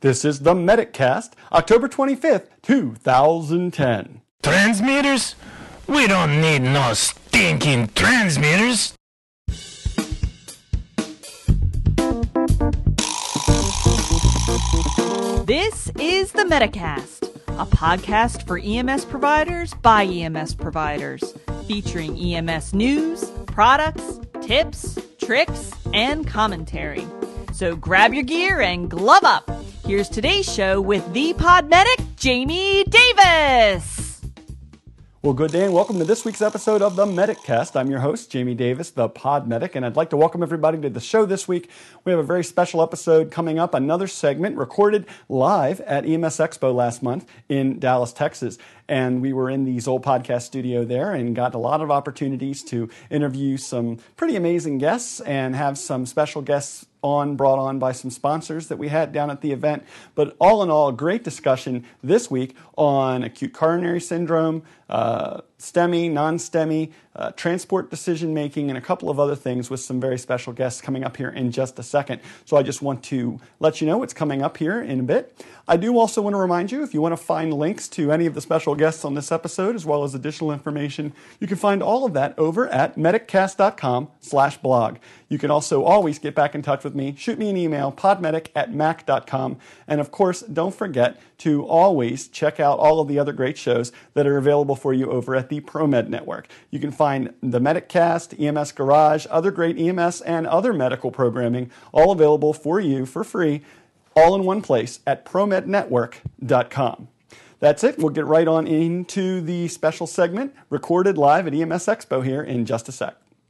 This is the Medicast, October 25th, 2010. Transmitters? We don't need no stinking transmitters. This is the Medicast, a podcast for EMS providers by EMS providers, featuring EMS news, products, tips, tricks, and commentary. So grab your gear and glove up. Here's today's show with the Podmedic, Jamie Davis. Well, good day and welcome to this week's episode of the Medicast. I'm your host, Jamie Davis, the Podmedic, and I'd like to welcome everybody to the show this week. We have a very special episode coming up, another segment recorded live at EMS Expo last month in Dallas, Texas. And we were in the Zoll Podcast studio there and got a lot of opportunities to interview some pretty amazing guests and have some special guests brought on by some sponsors that we had down at the event. But all in all, a great discussion this week on acute coronary syndrome, STEMI, non-STEMI, transport decision-making, and a couple of other things with some very special guests coming up here in just a second. So I just want to let you know what's coming up here in a bit. I do also want to remind you, if you want to find links to any of the special guests on this episode, as well as additional information, you can find all of that over at mediccast.com/blog. You can also always get back in touch with me. Shoot me an email, podmedic@mac.com. And of course, don't forget to always check out all of the other great shows that are available for you over at the ProMed Network. You can find the Medicast, EMS Garage, other great EMS and other medical programming, all available for you for free, all in one place at promednetwork.com. That's it. We'll get right on into the special segment recorded live at EMS Expo here in just a sec.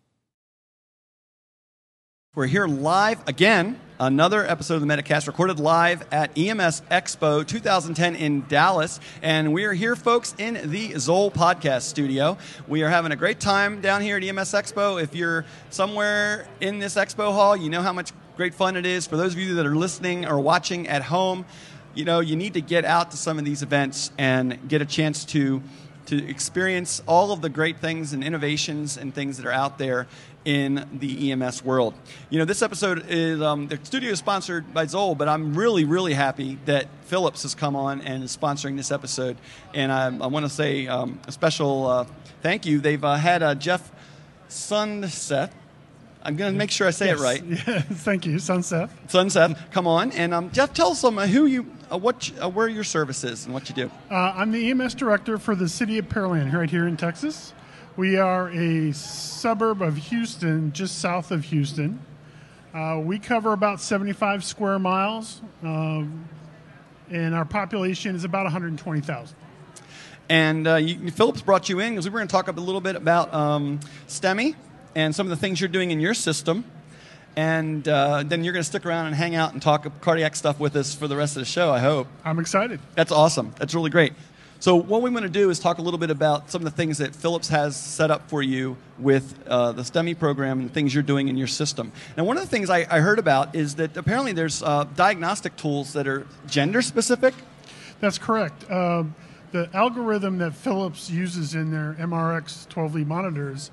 We're here live again, another episode of the Medicast recorded live at EMS Expo 2010 in Dallas. And we are here, folks, in the Zoll Podcast studio. We are having a great time down here at EMS Expo. If you're somewhere in this expo hall, you know how much great fun it is. For those of you that are listening or watching at home, you know, you need to get out to some of these events and get a chance to experience all of the great things and innovations and things that are out there in the EMS world. You know, this episode is, the studio is sponsored by Zoll, but I'm really, really happy that Philips has come on and is sponsoring this episode. And I want to say a special thank you. They've had Jeff Sunseth. I'm going to make sure I say it right. Yeah, thank you, Sunseth. Sunseth, come on. And Jeff, tell us who you, where your service is and what you do. I'm the EMS director for the city of Pearland right here in Texas. We are a suburb of Houston, just south of Houston. We cover about 75 square miles, and our population is about 120,000. And Philips brought you in because we were going to talk a little bit about STEMI and some of the things you're doing in your system. And then you're going to stick around and hang out and talk cardiac stuff with us for the rest of the show, I hope. I'm excited. That's awesome. That's really great. So what we want to do is talk a little bit about some of the things that Philips has set up for you with the STEMI program and the things you're doing in your system. Now, one of the things I heard about is that apparently there's diagnostic tools that are gender-specific. That's correct. The algorithm that Philips uses in their MRX 12-lead monitors,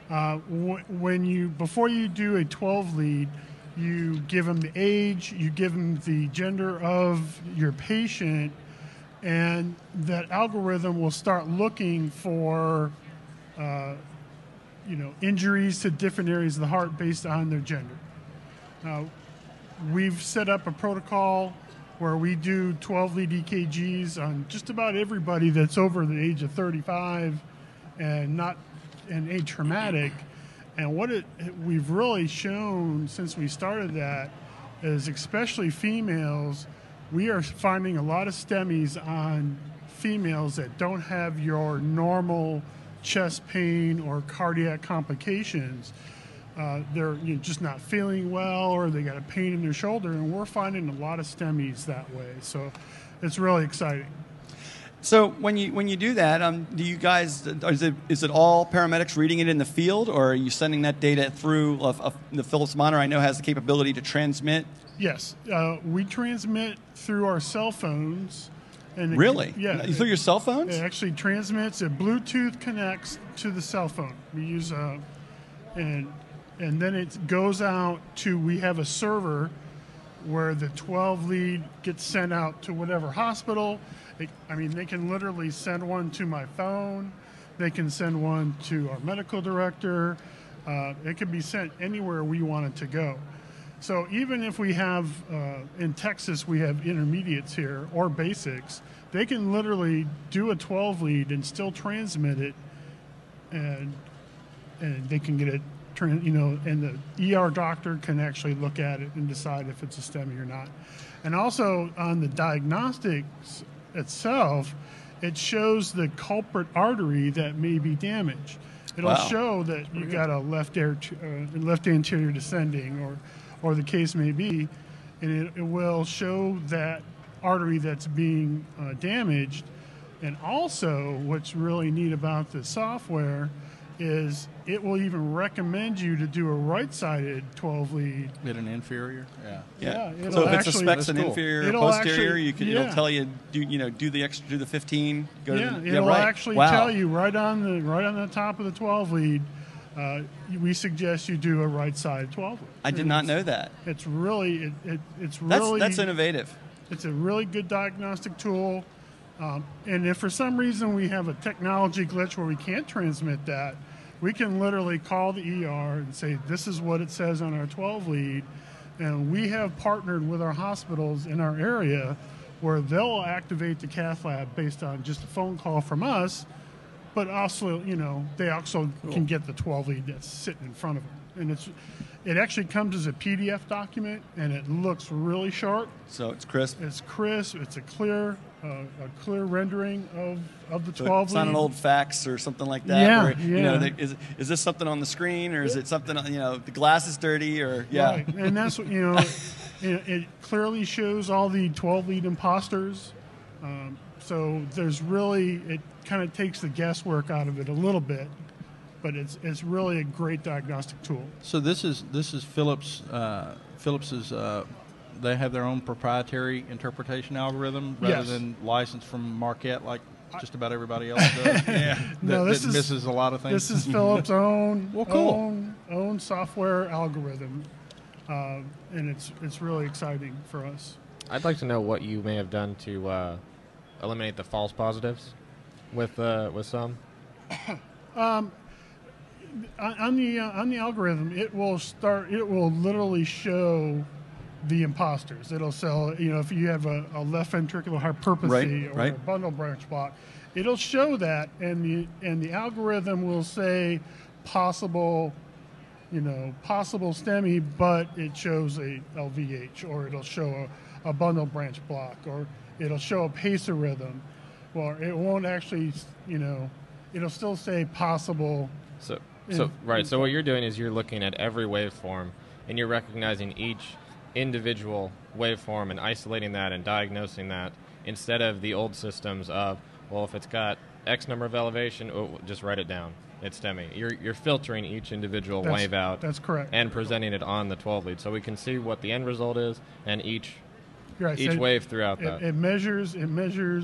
before you do a 12-lead, you give them the age, you give them the gender of your patient, and that algorithm will start looking for, injuries to different areas of the heart based on their gender. We've set up a protocol where we do 12-lead EKGs on just about everybody that's over the age of 35 and not an atraumatic. And what we've really shown since we started that is, especially females, we are finding a lot of STEMIs on females that don't have your normal chest pain or cardiac complications. They're just not feeling well, or they got a pain in their shoulder, and we're finding a lot of STEMIs that way. So it's really exciting. So when you do that, do you guys, is it all paramedics reading it in the field, or are you sending that data through the Philips monitor? I know has the capability to transmit. Yes, we transmit through our cell phones. And really? Through your cell phones? It actually transmits. It Bluetooth connects to the cell phone. We use and then it goes out to. We have a server where the 12 lead gets sent out to whatever hospital. They can literally send one to my phone. They can send one to our medical director. It can be sent anywhere we want it to go. So even if we have, in Texas, we have intermediates here or basics, they can literally do a 12 lead and still transmit it, and they can get it, and the ER doctor can actually look at it and decide if it's a STEMI or not. And also on the diagnostics itself, it shows the culprit artery that may be damaged. It'll show that you got a left anterior descending, or the case may be, and it will show that artery that's being damaged. And also, what's really neat about the software is it will even recommend you to do a right-sided 12 lead. Get an inferior? Yeah. Yeah, So if it suspects an inferior or posterior, it'll tell you do the 15. It'll actually tell you right on the top of the 12 lead. We suggest you do a right side 12 lead. I did not know that. It's really that's innovative. It's a really good diagnostic tool. And if for some reason we have a technology glitch where we can't transmit that, we can literally call the ER and say, this is what it says on our 12 lead. And we have partnered with our hospitals in our area where they'll activate the cath lab based on just a phone call from us. But also, they also can get the 12 lead that's sitting in front of them. And it actually comes as a PDF document, and it looks really sharp. So it's crisp. It's crisp. It's a clear rendering of the 12 It's lead. not an old fax or something like that. Yeah, where, is this something on the screen, or is it something, the glass is dirty, or Right. And that's what, it clearly shows all the 12 lead imposters. So it kind of takes the guesswork out of it a little bit, but it's really a great diagnostic tool. So this is Philips. Philips's. They have their own proprietary interpretation algorithm rather than licensed from Marquette, like just about everybody else does. No, this misses a lot of things. This is Philips' own cool. own software algorithm, and it's really exciting for us. I'd like to know what you may have done to eliminate the false positives with some. On the algorithm, it will literally show the imposters. It'll sell, if you have a left ventricular hypertrophy or a bundle branch block, it'll show that, and the algorithm will say possible STEMI, but it shows a LVH, or it'll show a bundle branch block, or it'll show a pacer rhythm. Well, it won't actually, it'll still say possible. So what you're doing is you're looking at every waveform, and you're recognizing each individual waveform and isolating that and diagnosing that, instead of the old systems of, well, if it's got X number of elevation, just write it down. It's STEMI. You're filtering each individual wave out. That's correct. And presenting it on the 12 lead, so we can see what the end result is and each wave throughout that. It measures the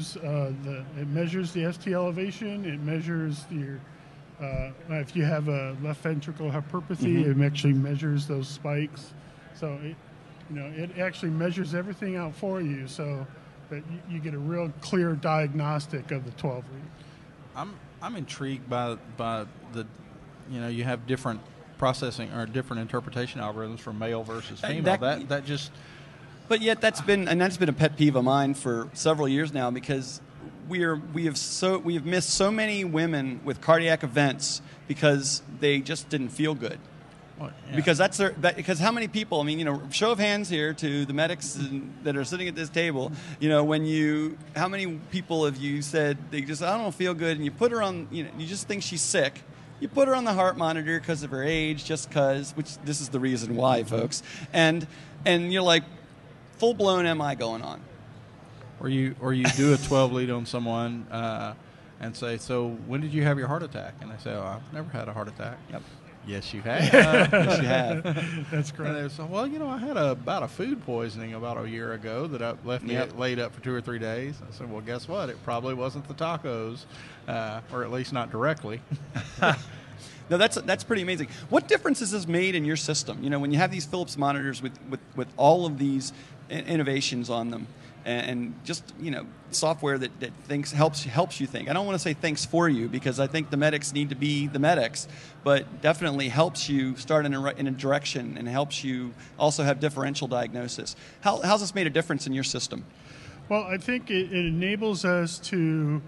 ST elevation. It measures your if you have a left ventricular hypertrophy, it actually measures those spikes. So it actually measures everything out for you, so that you get a real clear diagnostic of the 12 lead. I'm intrigued by the, you have different processing or different interpretation algorithms for male versus female. That just. But yet that's been a pet peeve of mine for several years now, because we have missed so many women with cardiac events because they just didn't feel good. Well, yeah. Because because how many people? Show of hands here to the medics that are sitting at this table. How many people have you said I don't feel good, and you put her on, you just think she's sick. You put her on the heart monitor because of her age, just because, which this is the reason why, folks. And you're like, full blown MI going on. Or you do a 12 lead on someone and say, so when did you have your heart attack? And they say, oh, I've never had a heart attack. Yep. Yes, you have. Yes, you have. That's correct. And they say, well, I had about a food poisoning about a year ago that left me laid up for 2 or 3 days. I said, well, guess what? It probably wasn't the tacos, or at least not directly. No, that's pretty amazing. What difference has this made in your system? You know, when you have these Philips monitors with all of these innovations on them, and just, you know, software that helps you think. I don't want to say thinks for you, because I think the medics need to be the medics, but definitely helps you start in a direction and helps you also have differential diagnosis. How's this made a difference in your system? Well, I think it enables us to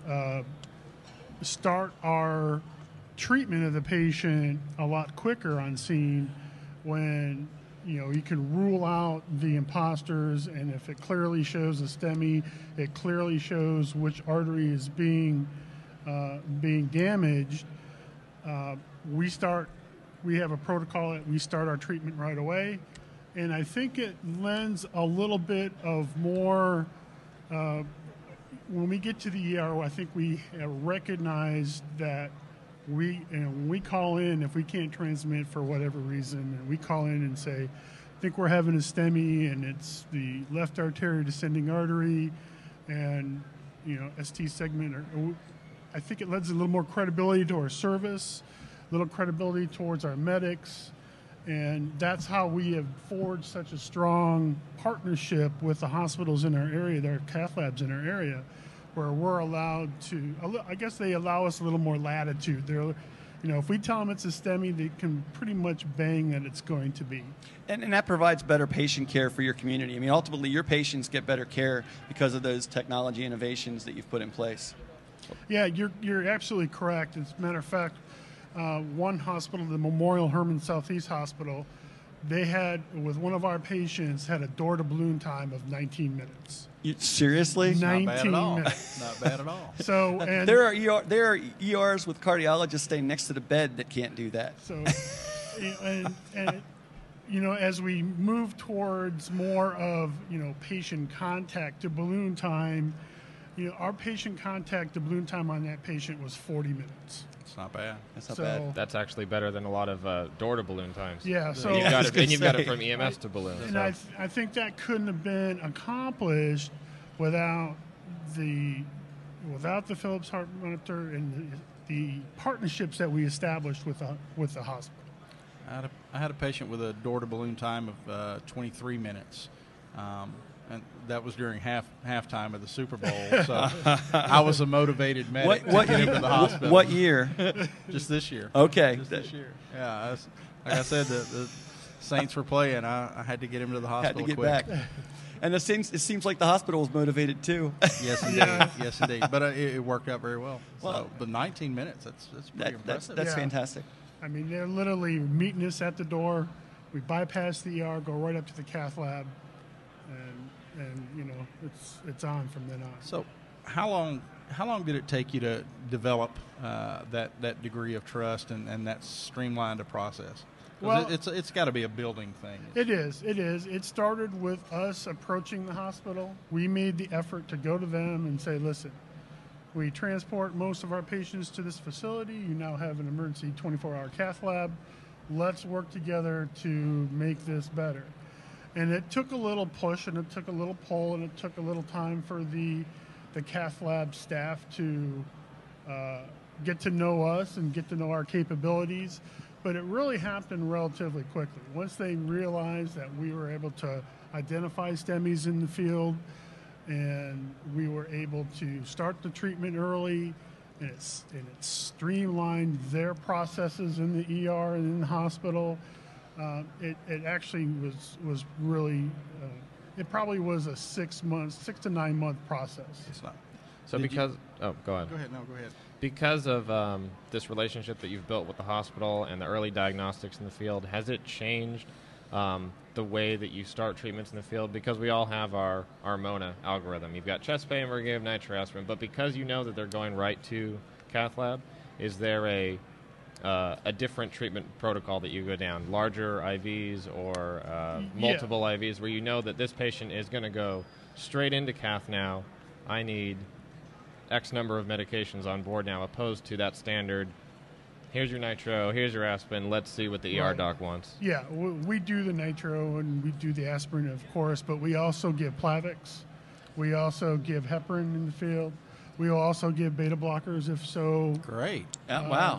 start our treatment of the patient a lot quicker on scene, when you can rule out the imposters, and if it clearly shows a STEMI, it clearly shows which artery is being damaged. We have a protocol that we start our treatment right away, and I think it lends a little bit of more. When we get to the ER, I think we recognize that when we call in, if we can't transmit for whatever reason, and we call in and say, I think we're having a STEMI, and it's the left arterial descending artery, and ST segment. I think it lends a little more credibility to our service, a little credibility towards our medics, and that's how we have forged such a strong partnership with the hospitals in our area, their cath labs in our area, where we're allowed to, I guess they allow us a little more latitude. They're, if we tell them it's a STEMI, they can pretty much bang that it's going to be. And that provides better patient care for your community. I mean, ultimately, your patients get better care because of those technology innovations that you've put in place. Yeah, you're absolutely correct. As a matter of fact, one hospital, the Memorial Hermann Southeast Hospital, they had, with one of our patients, had a door-to-balloon time of 19 minutes. Seriously? 19 minutes. Not bad at all. So, and there are ERs with cardiologists staying next to the bed that can't do that. So, and as we move towards more of patient contact to balloon time, our patient contact to balloon time on that patient was 40 minutes. It's not bad. That's not bad. That's actually better than a lot of door-to-balloon times. Yeah, so you've got it from EMS to balloon. And so. I think that couldn't have been accomplished without the Philips heart monitor and the partnerships that we established with the hospital. I had a patient with a door-to-balloon time of 23 minutes. And that was during halftime of the Super Bowl. So I was a motivated medic to get him to the hospital. What year? Just this year. Okay. Just this year. Yeah. Like I said, the Saints were playing. I had to get him to the hospital quick. Back. And it seems like the hospital was motivated too. Yes, indeed. Yeah. Yes, indeed. But it worked out very well. But 19 minutes, that's pretty impressive. That's fantastic. I mean, they're literally meeting us at the door. We bypass the ER, go right up to the cath lab, and it's on from then on. So, how long did it take you to develop that degree of trust and that streamlined a process? Well, it's got to be a building thing. It is. It started with us approaching the hospital. We made the effort to go to them and say, listen, we transport most of our patients to this facility. You now have an emergency 24-hour cath lab. Let's work together to make this better. And it took a little push, and it took a little pull, and it took a little time for the cath lab staff to get to know us and get to know our capabilities. But it really happened relatively quickly. Once they realized that we were able to identify STEMIs in the field, and we were able to start the treatment early, and it streamlined their processes in the ER and in the hospital. It actually was really, it probably was a 6 to 9 month process. It's not. So go ahead. Go ahead. No, go ahead. Because of this relationship that you've built with the hospital and the early diagnostics in the field, has it changed the way that you start treatments in the field? Because we all have our MONA algorithm. You've got chest pain, we're going to give nitroaspirin. But because you know that they're going right to cath lab, is there a different treatment protocol that you go down? Larger IVs or multiple IVs, where you know that this patient is going to go straight into cath now. I need X number of medications on board now, opposed to that standard, here's your nitro, here's your aspirin, let's see what the ER doc wants. Yeah, we do the nitro and we do the aspirin, of course, but we also give Plavix. We also give heparin in the field. We will also give beta blockers if so. Great. Wow.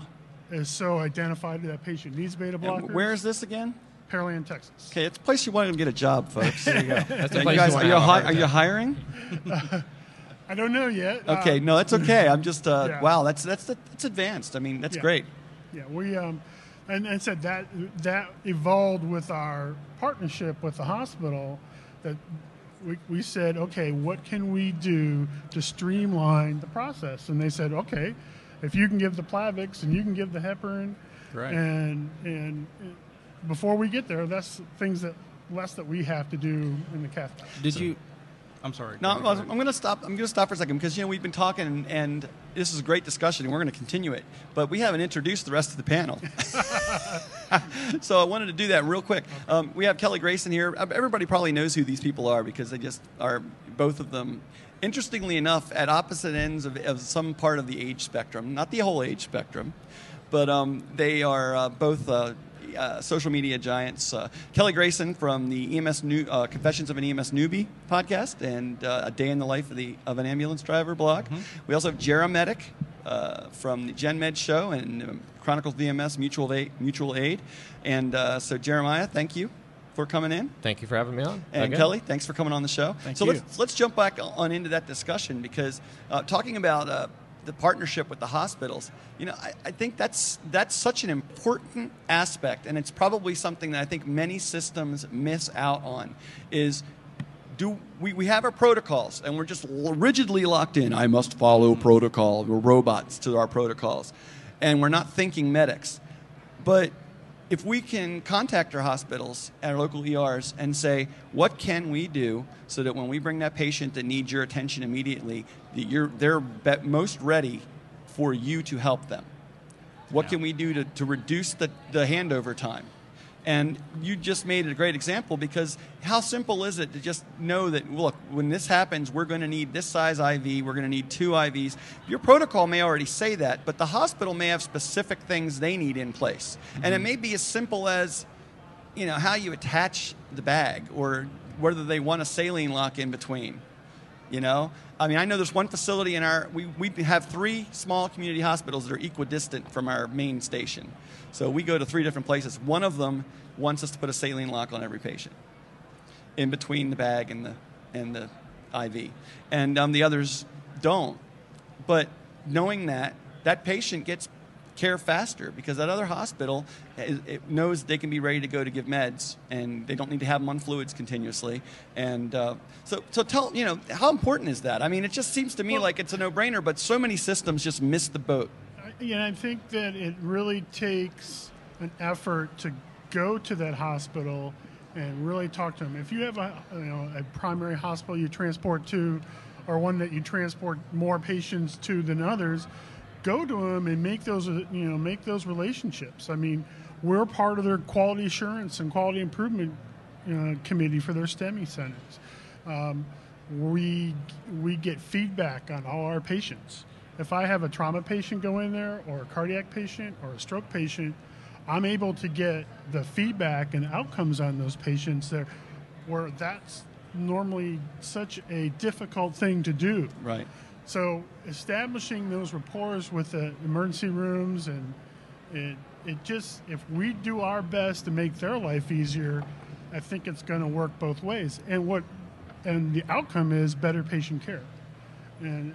is so identified that patient needs beta blockers. And where is this again? Pearland, Texas. Okay, it's a place you want to get a job, folks. There you go. That's the You place guys, you want are to you, have a heart are you attack. hiring? I don't know yet. Okay, no, that's okay. I'm just Yeah. wow, that's advanced. I mean, that's great. Yeah, we and said that evolved with our partnership with the hospital. That we said, okay, what can we do to streamline the process? And they said, okay, if you can give the Plavix and you can give the heparin, Right. and before we get there, that's things that we have to do in the cath lab. Did you? I'm sorry. No, Go ahead. I'm going to stop. I'm going to stop for a second because we've been talking, and this is a great discussion, and we're going to continue it. But we haven't introduced the rest of the panel, so I wanted to do that real quick. We have Kelly Grayson here. Everybody probably knows who these people are because they just are, both of them, interestingly enough, at opposite ends of some part of the age spectrum. Not the whole age spectrum, but they are both. Social media giants. Kelly Grayson from the Confessions of an EMS Newbie podcast and A Day in the Life of an Ambulance Driver blog. Mm-hmm. We also have Jeromedic from the Gen Med show and Chronicles VMS Mutual Aid. And so Jeremiah, thank you for coming in. Thank you for having me on. And again. Kelly, thanks for coming on the show. Thank so you. let's jump back on into that discussion because talking about the partnership with the hospitals, I think that's such an important aspect, and it's probably something that I think many systems miss out on. Is we have our protocols, and we're just rigidly locked in. I must follow protocol. We're robots to our protocols, and we're not thinking medics. But if we can contact our hospitals, our local ERs, and say, what can we do so that when we bring that patient that needs your attention immediately, that they're most ready for you to help them? What can we do to reduce the handover time? And you just made a great example because how simple is it to just know that, look, when this happens, we're going to need this size IV, we're going to need 2 IVs. Your protocol may already say that, but the hospital may have specific things they need in place. Mm-hmm. And it may be as simple as, how you attach the bag or whether they want a saline lock in between. I know there's one facility we have 3 small community hospitals that are equidistant from our main station. So we go to 3 different places. One of them wants us to put a saline lock on every patient in between the bag and the IV. And the others don't. But knowing that patient gets care faster because that other hospital it knows they can be ready to go to give meds and they don't need to have them on fluids continuously. And so tell, how important is that? It just seems to me like it's a no-brainer, but so many systems just miss the boat. I think that it really takes an effort to go to that hospital and really talk to them. If you have a primary hospital you transport to, or one that you transport more patients to than others, go to them and make those relationships. We're part of their quality assurance and quality improvement committee for their STEMI centers. We get feedback on all our patients. If I have a trauma patient go in there, or a cardiac patient, or a stroke patient, I'm able to get the feedback and outcomes on those patients there, where that's normally such a difficult thing to do. Right. So establishing those rapports with the emergency rooms, and if we do our best to make their life easier, I think it's going to work both ways. And the outcome is better patient care. And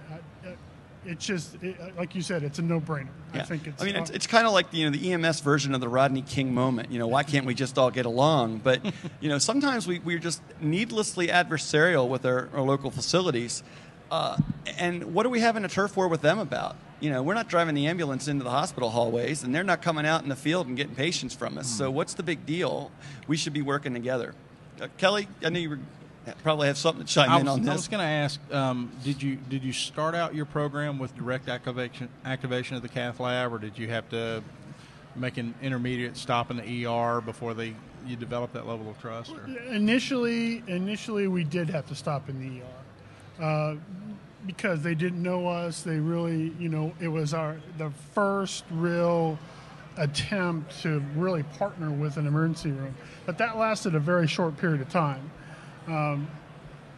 like you said, it's a no-brainer. Yeah. I think it's kind of like the EMS version of the Rodney King moment. Why can't we just all get along? But sometimes we're just needlessly adversarial with our local facilities. And what are we having a turf war with them about? We're not driving the ambulance into the hospital hallways, and they're not coming out in the field and getting patients from us. So what's the big deal? We should be working together. Kelly, I know you probably have something to chime in on this. I was going to ask, did you start out your program with direct activation of the cath lab, or did you have to make an intermediate stop in the ER before you develop that level of trust? Or? Initially, we did have to stop in the ER. Because they didn't know us, they really, it was the first real attempt to really partner with an emergency room. But that lasted a very short period of time.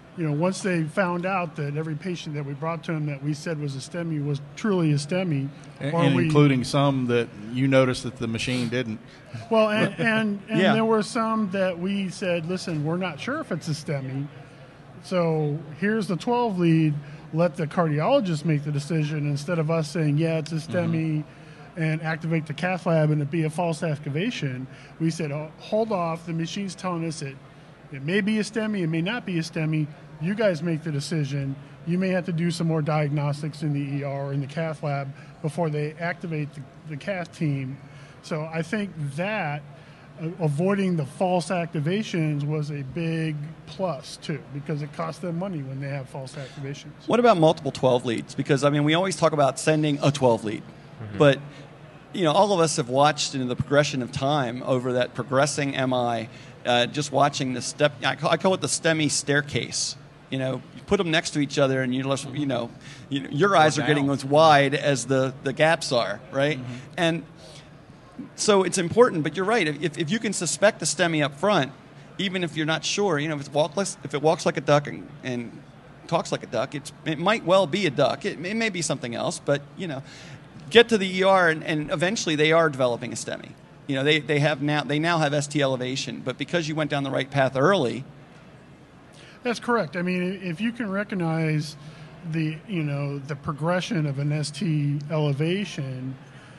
once they found out that every patient that we brought to them that we said was a STEMI was truly a STEMI, including some that you noticed that the machine didn't. Well, and there were some that we said, listen, we're not sure if it's a STEMI, so here's the 12 lead. Let the cardiologist make the decision instead of us saying, yeah, it's a STEMI, and activate the cath lab and it be a false activation. We said, hold off. The machine's telling us it may be a STEMI, it may not be a STEMI. You guys make the decision. You may have to do some more diagnostics in the ER or in the cath lab before they activate the cath team. So I think that avoiding the false activations was a big plus too, because it costs them money when they have false activations. What about multiple 12 leads? Because we always talk about sending a 12 lead, but all of us have watched the progression of time over that progressing MI. Just watching the step, I call it the STEMI staircase. You put them next to each other, and your eyes are getting as wide as the gaps are, right? And so it's important, but you're right. If you can suspect the STEMI up front, even if you're not sure, if it walks like a duck and talks like a duck, it might well be a duck. It may be something else, but get to the ER, and eventually they are developing a STEMI. They now have ST elevation, but because you went down the right path early. That's correct. I mean, if you can recognize the progression of an ST elevation,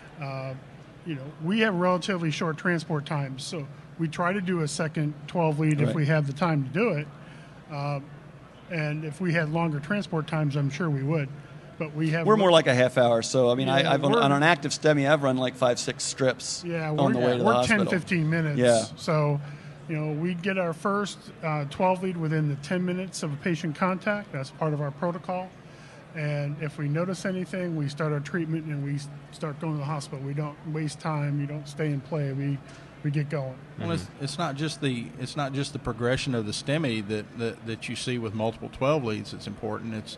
we have relatively short transport times, so we try to do a second 12 lead if we have the time to do it. And if we had longer transport times, I'm sure we would. But we're more like a half hour. So I've on an active STEMI, I've run like 5-6 strips on the way to the hospital. We're 10-15 minutes. Yeah. So we get our first 12 lead within the 10 minutes of a patient contact. That's part of our protocol. And if we notice anything, we start our treatment and we start going to the hospital. We don't waste time. We don't stay and play. We get going. Well, it's not just the progression of the STEMI that you see with multiple 12 leads that's important. It's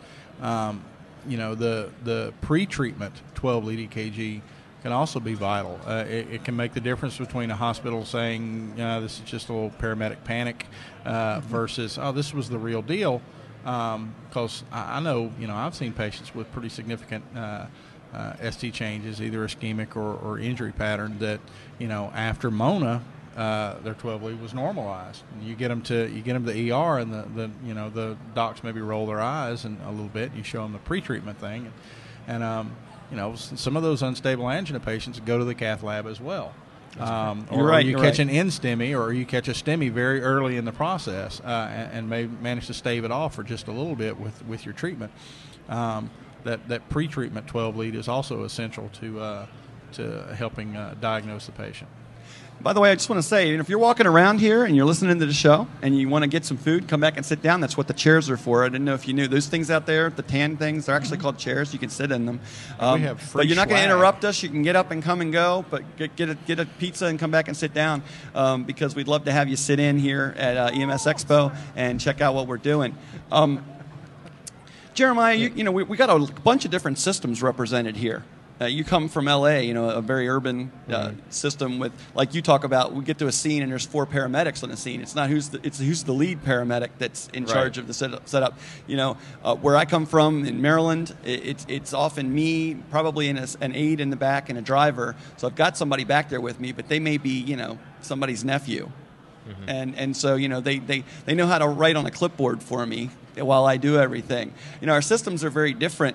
the pre-treatment 12-lead EKG can also be vital. It can make the difference between a hospital saying, this is just a little paramedic panic versus, this was the real deal. Because I know, I've seen patients with pretty significant ST changes, either ischemic or injury pattern that, after Mona, their 12 lead was normalized. And you get them to the ER, and the docs maybe roll their eyes and a little bit. And you show them the pre-treatment thing, and some of those unstable angina patients go to the cath lab as well. Or you catch an NSTEMI, or you catch a STEMI very early in the process, and may manage to stave it off for just a little bit with your treatment. That pre-treatment 12 lead is also essential to helping diagnose the patient. By the way, I just want to say, if you're walking around here and you're listening to the show and you want to get some food, come back and sit down. That's what the chairs are for. I didn't know if you knew. Those things out there, the tan things, they're actually called chairs. You can sit in them. We have free but you're not going to swag. interrupt us. You can get up and come and go, but get a pizza and come back and sit down because we'd love to have you sit in here at EMS Expo and check out what we're doing. Jeremiah, we got a bunch of different systems represented here. You come from LA, a very urban system with, like you talk about, we get to a scene and there's 4 paramedics on the scene. It's not who's the lead paramedic that's in charge of the setup. Where I come from in Maryland, it's often me, probably an aide in the back and a driver. So I've got somebody back there with me, but they may be, somebody's nephew. And so, they know how to write on a clipboard for me while I do everything. Our systems are very different.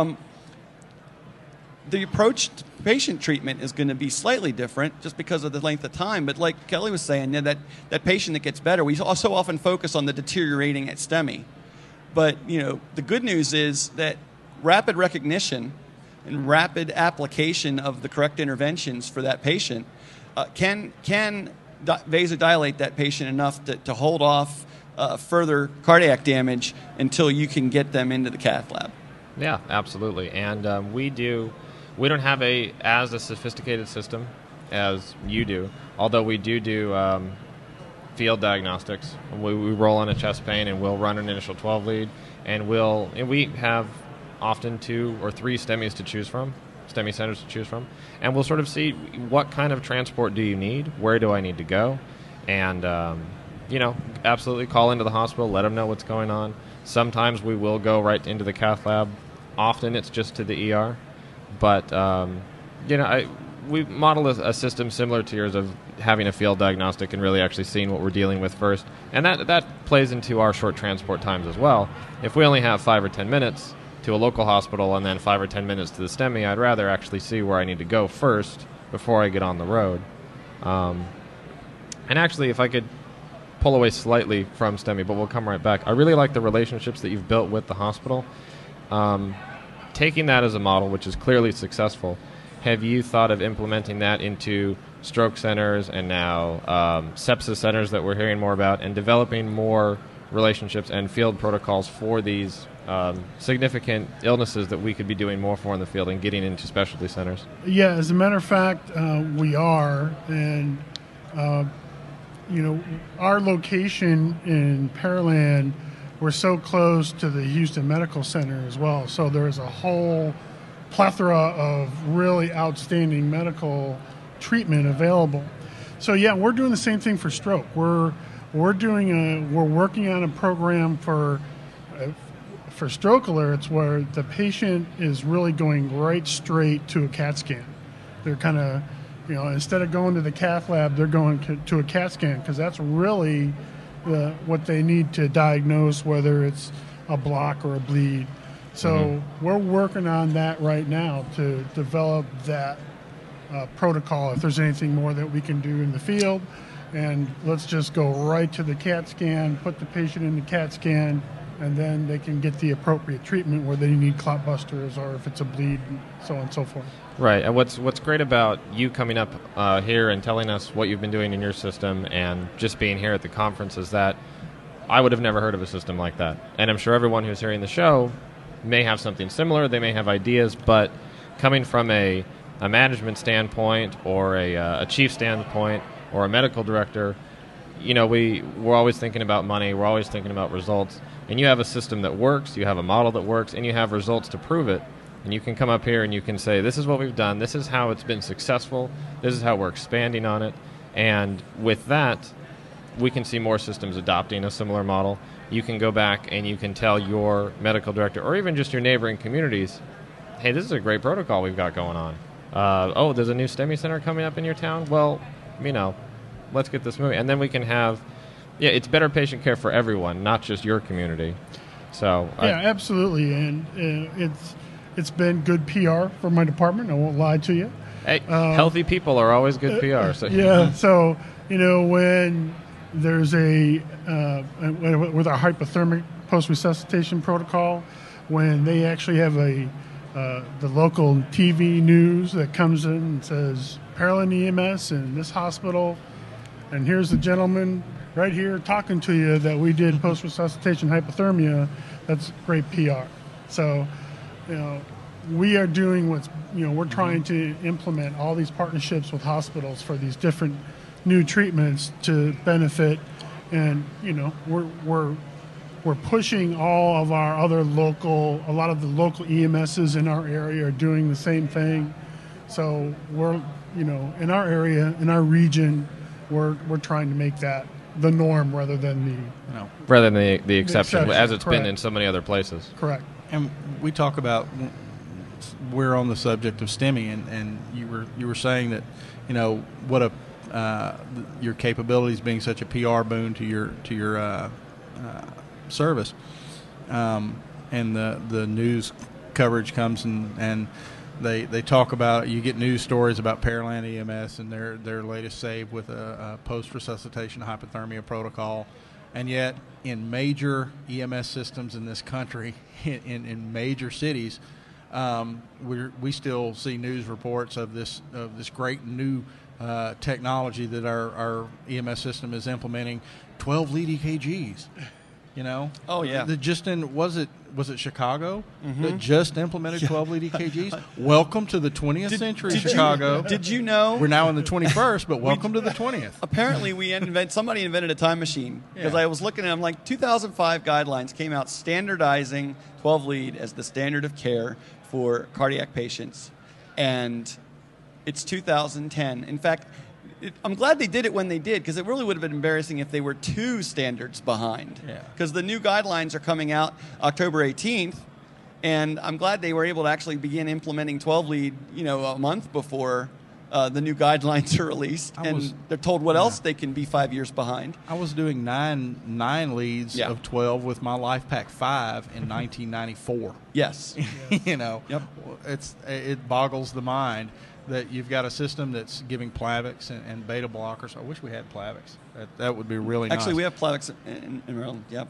The approach to patient treatment is going to be slightly different just because of the length of time. But like Kelly was saying, that patient that gets better, we also often focus on the deteriorating at STEMI. But, the good news is that rapid recognition and rapid application of the correct interventions for that patient can vasodilate that patient enough to hold off further cardiac damage until you can get them into the cath lab. Yeah, absolutely. And we don't have as a sophisticated system as you do, although we do field diagnostics. We roll on a chest pain and we'll run an initial 12 lead, and we have often 2 or 3 STEMIs to choose from, STEMI centers to choose from, and we'll sort of see what kind of transport do you need, where do I need to go, and absolutely call into the hospital, let them know what's going on. Sometimes we will go right into the cath lab. Often it's just to the ER. But, we model a system similar to yours of having a field diagnostic and really actually seeing what we're dealing with first. And that plays into our short transport times as well. If we only have 5 or 10 minutes to a local hospital and then 5 or 10 minutes to the STEMI, I'd rather actually see where I need to go first before I get on the road. And actually, if I could pull away slightly from STEMI, but we'll come right back. I really like the relationships that you've built with the hospital. Taking that as a model, which is clearly successful, have you thought of implementing that into stroke centers and now sepsis centers that we're hearing more about, and developing more relationships and field protocols for these significant illnesses that we could be doing more for in the field and getting into specialty centers? Yeah, as a matter of fact, we are. And, our location in Pearland, we're so close to the Houston Medical Center as well. So there's a whole plethora of really outstanding medical treatment available. So yeah, we're doing the same thing for stroke. We're working on a program for stroke alerts where the patient is really going right straight to a CAT scan. They're kind of, instead of going to the cath lab, they're going to a CAT scan, because that's really what they need to diagnose, whether it's a block or a bleed. So we're working on that right now to develop that protocol. If there's anything more that we can do in the field, and let's just go right to the CAT scan, put the patient in the CAT scan, and then they can get the appropriate treatment where they need clot busters or if it's a bleed, and so on and so forth. Right, and what's great about you coming up here and telling us what you've been doing in your system and just being here at the conference is that I would have never heard of a system like that. And I'm sure everyone who's hearing the show may have something similar, they may have ideas, but coming from a management standpoint or a chief standpoint or a medical director, we're always thinking about money, we're always thinking about results, and you have a system that works, you have a model that works, and you have results to prove it, and you can come up here and you can say, this is what we've done, this is how it's been successful, this is how we're expanding on it, and with that, we can see more systems adopting a similar model. You can go back and you can tell your medical director or even just your neighboring communities, hey, this is a great protocol we've got going on. There's a new STEMI center coming up in your town? Well, let's get this moving. And then we can have, it's better patient care for everyone, not just your community. So absolutely. And it's been good PR for my department. I won't lie to you. Hey, healthy people are always good PR. So. Yeah, so, when there's with our hypothermic post-resuscitation protocol, when they actually have the local TV news that comes in and says, Pearland EMS in this hospital, and here's the gentleman right here talking to you that we did post-resuscitation hypothermia, that's great PR. So, we are doing we're trying to implement all these partnerships with hospitals for these different new treatments to benefit, and we're pushing all of our other a lot of the local EMSs in our area are doing the same thing. So we're in our area, in our region, we're trying to make that the norm rather than the exception, as it's correct. Been in so many other places. Correct. And we talk about, we're on the subject of STEMI, and you were saying that what your capabilities being such a PR boon to your service, and the news coverage comes and they talk about, you get news stories about Pearland EMS and their latest save with a post-resuscitation hypothermia protocol, and yet in major EMS systems in this country, in major cities, we still see news reports of this great new technology that our EMS system is implementing, 12 lead EKGs. Oh yeah. Was it Chicago that just implemented 12 lead EKGs? Welcome to the 20th century, Chicago. Did you know? We're now in the 21st, but welcome to the 20th. Apparently, somebody invented a time machine, because I was looking at them, 2005 guidelines came out standardizing 12 lead as the standard of care for cardiac patients, and it's 2010. In fact, I'm glad they did it when they did, because it really would have been embarrassing if they were 2 standards behind. Because the new guidelines are coming out October 18th, and I'm glad they were able to actually begin implementing 12 lead, a month before the new guidelines are released, they're told what else they can be 5 years behind. I was doing nine leads of 12 with my LifePak 5 in 1994. Yes. Yep. It boggles the mind that you've got a system that's giving Plavix and beta blockers. I wish we had Plavix. That would be really nice. Actually, we have Plavix in Maryland. Yep.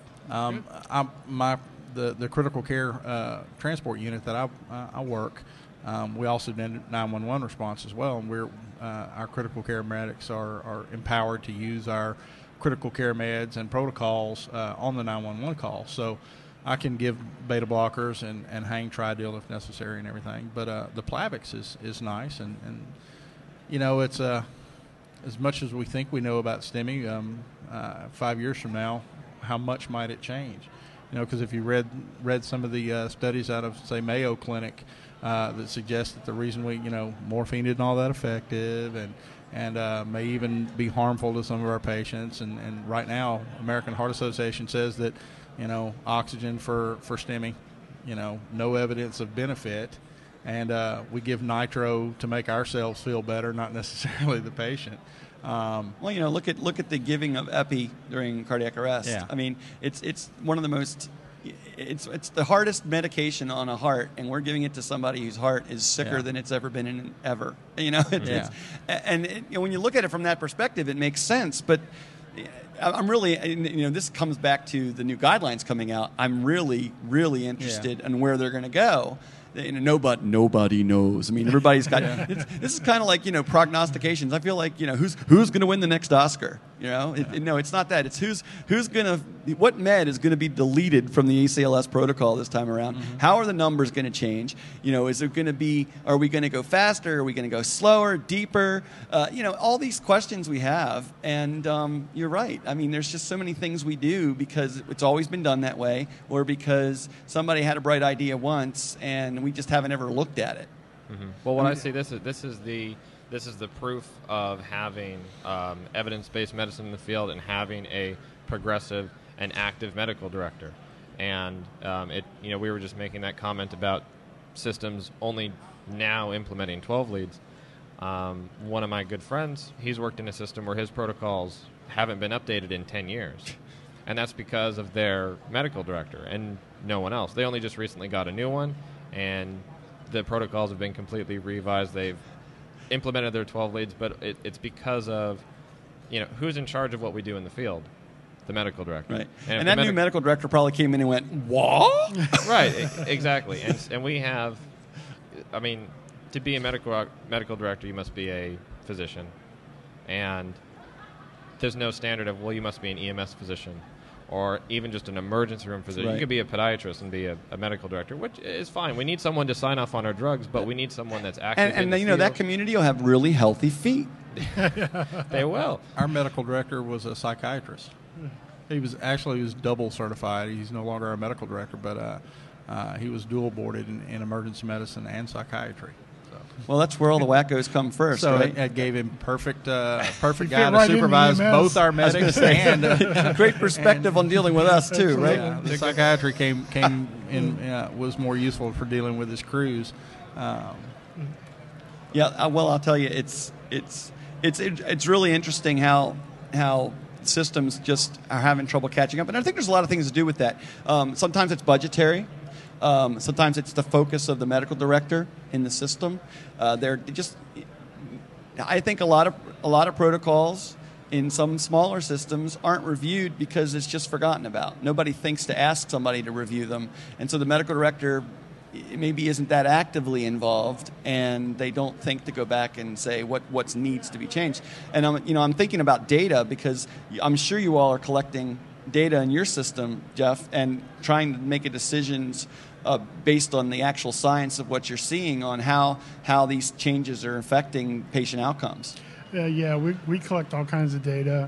The critical care transport unit that I work, we also do 911 response as well, and our critical care medics are empowered to use our critical care meds and protocols on the 911 call. So I can give beta blockers and hang Tridil if necessary and everything. But the Plavix is nice, and it's as much as we think we know about STEMI, 5 years from now, how much might it change? Because if you read some of the studies out of, say, Mayo Clinic that suggest that the reason morphine isn't all that effective and may even be harmful to some of our patients, and right now American Heart Association says that oxygen for STEMI, no evidence of benefit, and we give nitro to make ourselves feel better, not necessarily the patient. Look at the giving of epi during cardiac arrest. Yeah. I mean, it's one of the most. It's the hardest medication on a heart, and we're giving it to somebody whose heart is sicker than it's ever been in ever. When you look at it from that perspective, it makes sense. But I'm really, this comes back to the new guidelines coming out. I'm really, really interested in where they're going to go. Nobody knows. I mean, everybody's got. This is kind of like prognostications. I feel like who's going to win the next Oscar. No, it's not that. It's who's going to what med is going to be deleted from the ACLS protocol this time around. Mm-hmm. How are the numbers going to change? Is it going to be? Are we going to go faster? Are we going to go slower, deeper? All these questions we have. And you're right. I mean, there's just so many things we do because it's always been done that way, or because somebody had a bright idea once and we just haven't ever looked at it. Mm-hmm. Well, what I see, this is the proof of having evidence-based medicine in the field and having a progressive and active medical director. And we were just making that comment about systems only now implementing 12 leads. One of my good friends, he's worked in a system where his protocols haven't been updated in 10 years. And that's because of their medical director and no one else. They only just recently got a new one, and the protocols have been completely revised. They've implemented their 12 leads, but it's because of, who's in charge of what we do in the field? The medical director. Right. And that new medical director probably came in and went, what? Right, exactly. And we have, to be a medical director, you must be a physician. And there's no standard of, you must be an EMS physician, or even just an emergency room physician. Right. You could be a podiatrist and be a medical director, which is fine. We need someone to sign off on our drugs, but we need someone that's active. And that community will have really healthy feet. They will. Our medical director was a psychiatrist. He was double certified. He's no longer a medical director, but he was dual boarded in emergency medicine and psychiatry. Well, that's where all the wackos come first. So right? it gave him perfect guy to supervise both our medics and great perspective on dealing with us too, right? Yeah, the psychiatry came in was more useful for dealing with his crews. Well, I'll tell you, it's really interesting how systems just are having trouble catching up, and I think there's a lot of things to do with that. Sometimes it's budgetary. Sometimes it's the focus of the medical director in the system. I think a lot of protocols in some smaller systems aren't reviewed because it's just forgotten about. Nobody thinks to ask somebody to review them, and so the medical director maybe isn't that actively involved, and they don't think to go back and say what needs to be changed. And I'm thinking about data because I'm sure you all are collecting data in your system, Jeff, and trying to make decisions based on the actual science of what you're seeing on how these changes are affecting patient outcomes. We collect all kinds of data.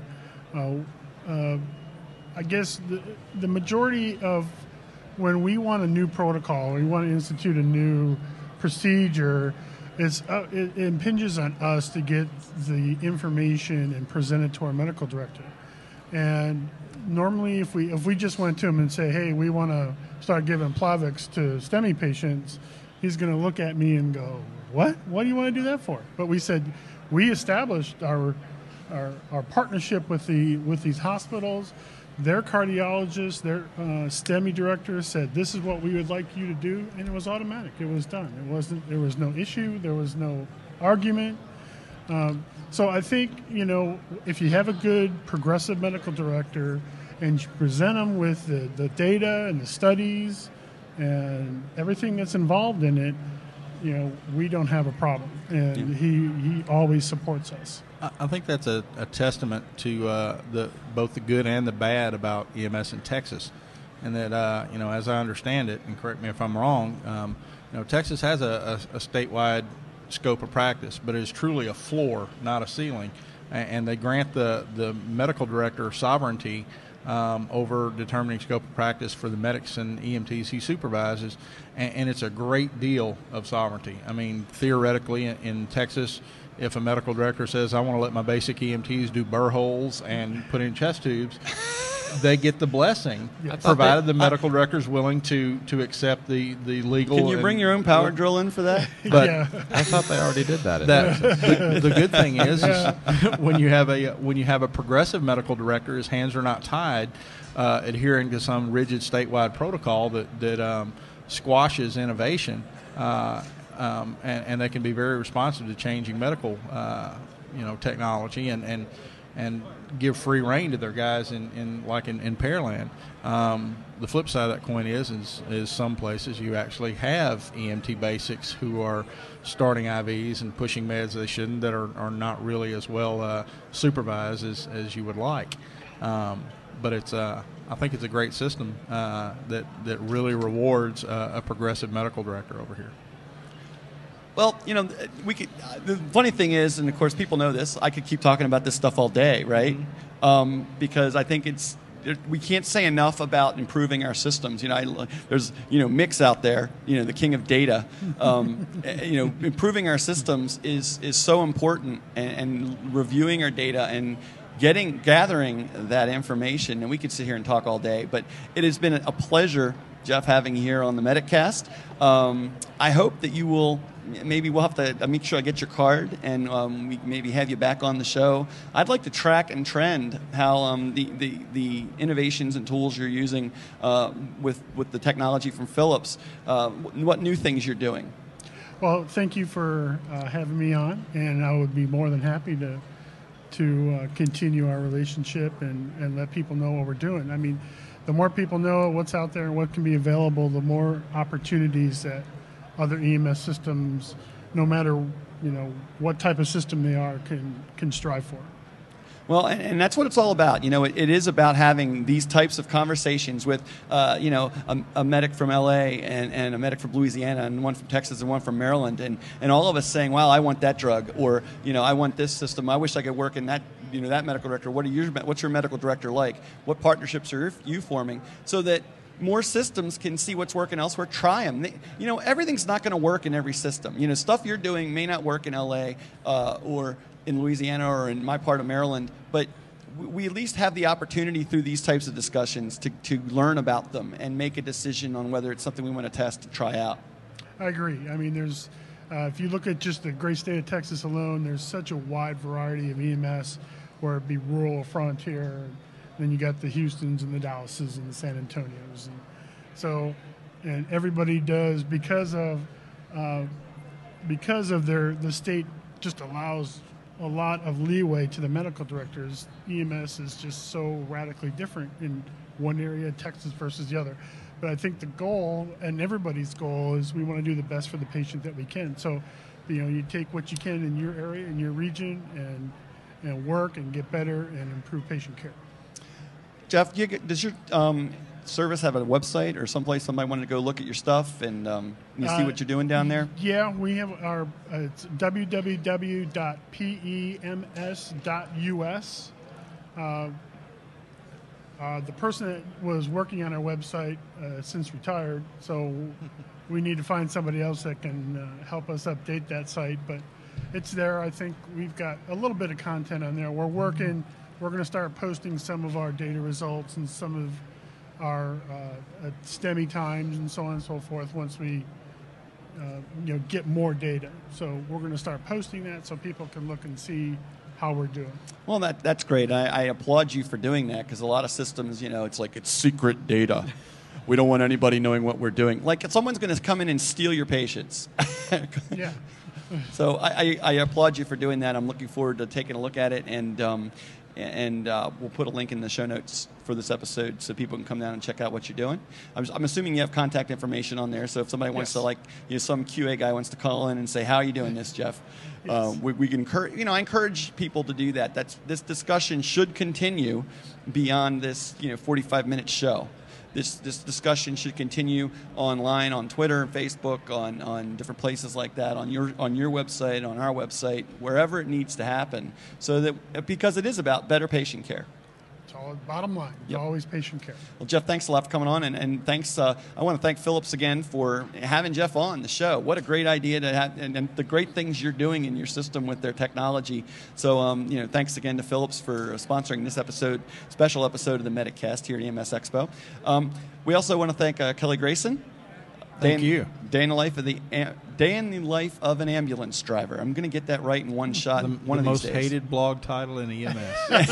I guess the majority of when we want a new protocol, we want to institute a new procedure, it impinges on us to get the information and present it to our medical director. And normally, if we just went to him and say, "Hey, we want to start giving Plavix to STEMI patients," he's going to look at me and go, "What? What do you want to do that for?" But we said we established our partnership with these hospitals. Their cardiologist, their STEMI director said, "This is what we would like you to do," and it was automatic. It was done. There was no issue. There was no argument. So I think, if you have a good progressive medical director and you present them with the data and the studies and everything that's involved in it, we don't have a problem. And he always supports us. I think that's a testament to both the good and the bad about EMS in Texas, and that as I understand it, and correct me if I'm wrong, Texas has a statewide scope of practice, but it is truly a floor, not a ceiling, and they grant the medical director sovereignty over determining scope of practice for the medics and EMTs he supervises, and it's a great deal of sovereignty. I mean, theoretically, in Texas, if a medical director says, "I want to let my basic EMTs do burr holes and put in chest tubes," they get the blessing, provided the medical director is willing to accept the legal. Can you bring your own power drill in for that? But I thought they already did that. The good thing is when you have a progressive medical director, his hands are not tied, adhering to some rigid statewide protocol that squashes innovation. And they can be very responsive to changing medical, technology and give free rein to their guys in Pearland. The flip side of that coin is some places you actually have EMT basics who are starting IVs and pushing meds they shouldn't, that are not really as well supervised as you would like. But I think it's a great system that really rewards a progressive medical director over here. Well, the funny thing is, and of course people know this, I could keep talking about this stuff all day, right? Mm-hmm. Because I think we can't say enough about improving our systems. There's Mix out there, the king of data. Improving our systems is so important, and reviewing our data and gathering that information. And we could sit here and talk all day, but it has been a pleasure, Jeff, having you here on the Medicast. I hope that you will. Maybe we'll have to make sure I get your card, and we maybe have you back on the show. I'd like to track and trend how the innovations and tools you're using with the technology from Philips. What new things you're doing? Well, thank you for having me on, and I would be more than happy to continue our relationship and let people know what we're doing. I mean, the more people know what's out there and what can be available, the more opportunities that other EMS systems, no matter what type of system they are, can strive for. Well, and that's what it's all about. It is about having these types of conversations with, a medic from LA and a medic from Louisiana and one from Texas and one from Maryland, and all of us saying, "Wow, I want that drug," or I want this system. I wish I could work in that. That medical director. What's your medical director like? What partnerships are you forming so that more systems can see what's working elsewhere, try them. Everything's not going to work in every system. Stuff you're doing may not work in LA or in Louisiana or in my part of Maryland, but we at least have the opportunity through these types of discussions to learn about them and make a decision on whether it's something we want to test and try out. I agree. I mean, there's if you look at just the great state of Texas alone, there's such a wide variety of EMS, where it be rural or frontier. Then you got the Houstons and the Dallases and the San Antonios, and everybody does because of the state just allows a lot of leeway to the medical directors. EMS is just so radically different in one area, Texas versus the other. But I think the goal, and everybody's goal, is we want to do the best for the patient that we can. So, you take what you can in your area, in your region, and work and get better and improve patient care. Jeff, does your service have a website or someplace somebody wanted to go look at your stuff and see what you're doing down there? Yeah, we have our it's www.pems.us. The person that was working on our website since retired, so we need to find somebody else that can help us update that site. But it's there. I think we've got a little bit of content on there. We're working. We're going to start posting some of our data results and some of our STEMI times and so on and so forth once we get more data. So we're going to start posting that so people can look and see how we're doing. Well, that's great. I applaud you for doing that, because a lot of systems, it's like it's secret data. We don't want anybody knowing what we're doing. Like, if someone's going to come in and steal your patients. Yeah. So I applaud you for doing that. I'm looking forward to taking a look at it, and we'll put a link in the show notes for this episode so people can come down and check out what you're doing. I'm assuming you have contact information on there, so if somebody wants to, some QA guy wants to call in and say, how are you doing this, Jeff? Yes. We can encourage, I encourage people to do that. This discussion should continue beyond this, 45-minute show. This discussion should continue online, on Twitter, Facebook, on different places like that, on your website, on our website, wherever it needs to happen, so that, because it is about better patient care. It's all bottom line. It's always patient care. Well, Jeff, thanks a lot for coming on, and thanks. I want to thank Philips again for having Jeff on the show. What a great idea to have, and the great things you're doing in your system with their technology. So, thanks again to Philips for sponsoring this special episode of the MedicCast here at EMS Expo. We also want to thank Kelly Grayson. Thank you. Day in the life of an ambulance driver. I'm going to get that right in one shot. The of these most days. hated blog title in EMS.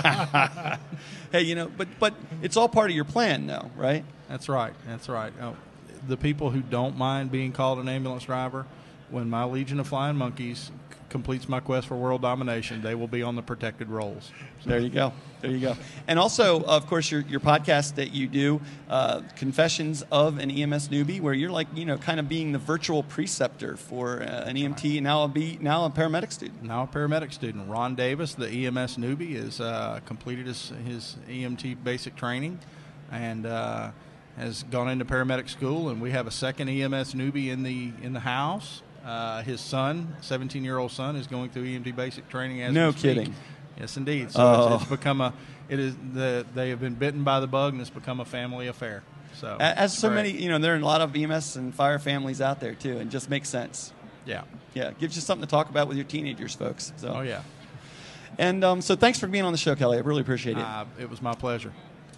Hey, but it's all part of your plan, though, right? That's right. The people who don't mind being called an ambulance driver, when my Legion of Flying Monkeys completes my quest for world domination, they will be on the protected rolls. So. There you go. And also, of course, your podcast that you do, Confessions of an EMS Newbie, where you're like, kind of being the virtual preceptor for an EMT, and now a paramedic student. Now a paramedic student. Ron Davis, the EMS newbie, is completed his EMT basic training and has gone into paramedic school, and we have a second EMS newbie in the house. His son, 17-year-old son, is going through EMT basic training as no we speak. kidding. Yes, indeed. So it's become they have been bitten by the bug, and it's become a family affair. So as so many, there are a lot of EMS and fire families out there too, and just makes sense. Yeah. Gives you something to talk about with your teenagers, folks. So. Oh yeah. And so thanks for being on the show, Kelly. I really appreciate it. It was my pleasure.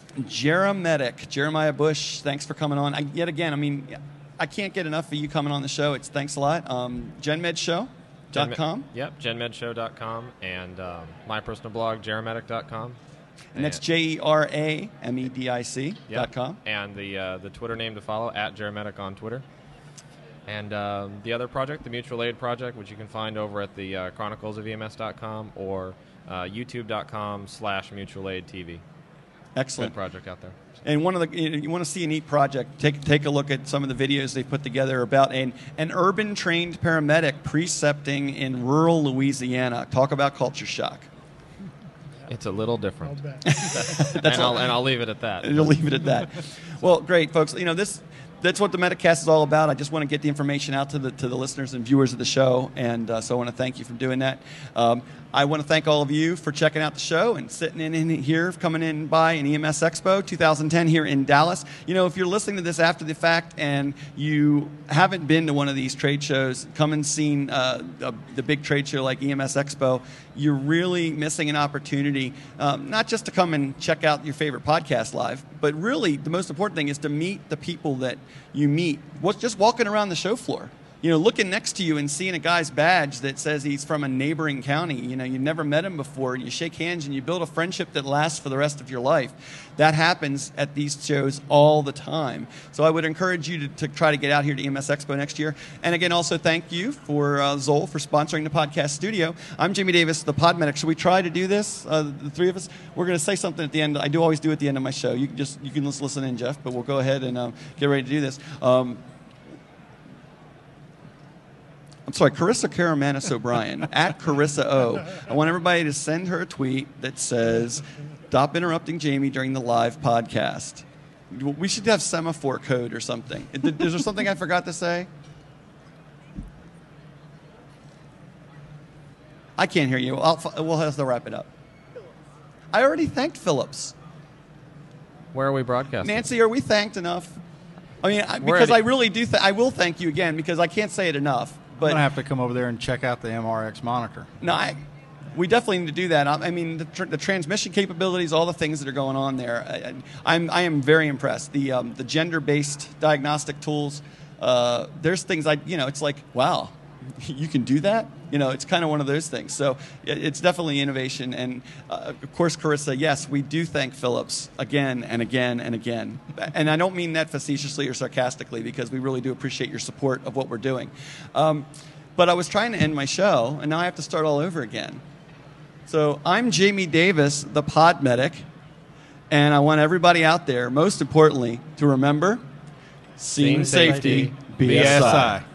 Jeremiah Bush, thanks for coming on. Yet again, I can't get enough of you coming on the show. Thanks a lot. GenMedShow.com. Yep, GenMedShow.com, and my personal blog, Jeremedic.com. And that's JERAMEDIC.com. Yep. And the Twitter name to follow, @Jeremedic on Twitter. And the other project, the Mutual Aid Project, which you can find over at the chroniclesofems.com or youtube.com/mutualaidtv. Excellent. Good project out there. And you want to see a neat project, take a look at some of the videos they put together about an urban trained paramedic precepting in rural Louisiana. Talk about culture shock. It's a little different. And I'll leave it at that. You'll leave it at that. Well, great, folks. That's what the MedicCast is all about. I just want to get the information out to the listeners and viewers of the show, and so I want to thank you for doing that. I want to thank all of you for checking out the show and sitting in here, coming in by an EMS Expo 2010 here in Dallas. If you're listening to this after the fact and you haven't been to one of these trade shows, come and seen the big trade show like EMS Expo, you're really missing an opportunity, not just to come and check out your favorite podcast live, but really the most important thing is to meet the people that you meet just walking around the show floor. Looking next to you and seeing a guy's badge that says he's from a neighboring county. You've never met him before, and you shake hands and you build a friendship that lasts for the rest of your life. That happens at these shows all the time. So I would encourage you to try to get out here to EMS Expo next year. And again, also thank you for Zoll for sponsoring the podcast studio. I'm Jamie Davis, the Podmedic. Should we try to do this, the three of us? We're going to say something at the end. I do always do at the end of my show. You can just listen in, Jeff, but we'll go ahead and get ready to do this. I'm sorry, Carissa Karamanis O'Brien, @Carissa O. I want everybody to send her a tweet that says, "Stop interrupting Jamie during the live podcast." We should have semaphore code or something. Is there something I forgot to say? I can't hear you. We'll have to wrap it up. I already thanked Philips. Where are we broadcasting? Nancy, are we thanked enough? I mean, We're because at- I really do. I will thank you again because I can't say it enough. I'm But going to have to come over there and check out the MRX monitor. no, we definitely need to do that. I mean, the transmission capabilities, all the things that are going on there. I am very impressed. The gender-based diagnostic tools. There's things it's like, wow, you can do that. It's kind of one of those things. So it's definitely innovation. And of course, Carissa, yes, we do thank Philips again and again and again. And I don't mean that facetiously or sarcastically because we really do appreciate your support of what we're doing. But I was trying to end my show, and now I have to start all over again. So I'm Jamie Davis, the Pod Medic, and I want everybody out there, most importantly, to remember, scene safety, BSI.